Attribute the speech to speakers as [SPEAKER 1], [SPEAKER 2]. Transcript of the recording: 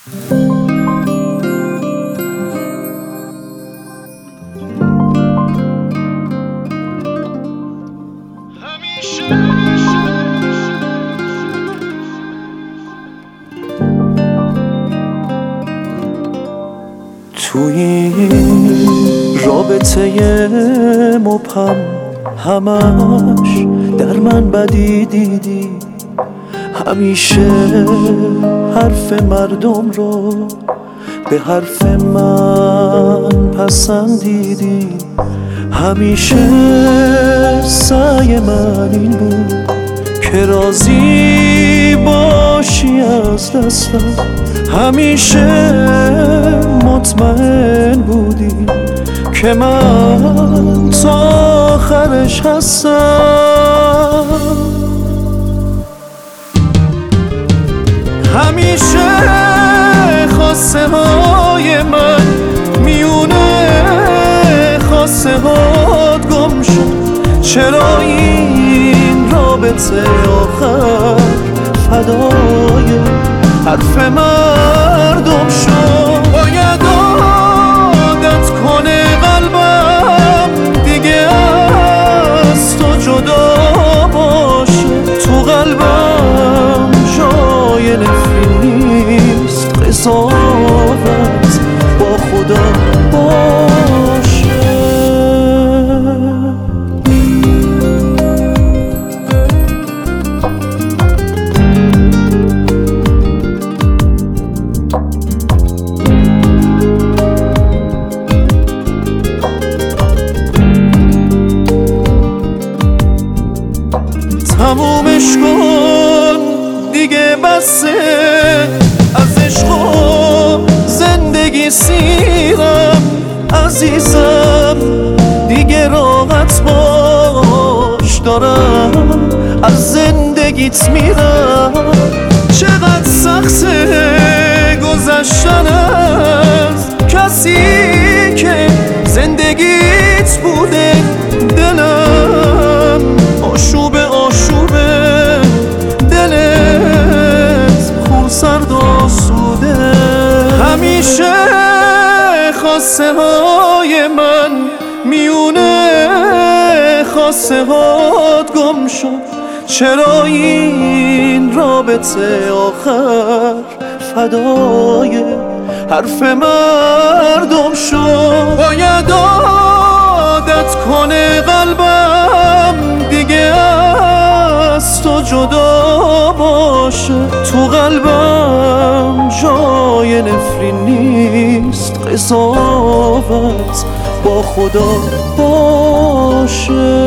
[SPEAKER 1] توی این رابطه مبهم همش در من بدی دیدی، همیشه حرف مردم رو به حرف من پسندیدی، همیشه سعی من این بود که راضی باشی از دستم، همیشه مطمئن بودی که من تا آخرش هستم، همیشه خواسته های من میونه خواسته هات گم شد، چرا این رابطه آخر فدای حرف مردم شد؟ باید عادت کنه قلبم دیگه از تو جدا باشه، تو قلبم جای نفرین نیست، قضاوت با خدا باشه. تمومش کن دیگه بسه، از عشق و زندگی سیرم عزیزم، دیگه راحت باش دارم از زندگیت میرم، چقدر سخته گذشتن از کسی که زندگیت بوده، دلم آشوبه دلت خونسرد آسوده، همیشه خواسته های من میونه خواسته هات گم شد، چرا این رابطه آخر فدای حرف مردم شد؟ باید عادت کنه قلبم دیگه از تو جدا باشه، تو قلبم جای نفرین نیست، قضاوت با خدا باشه.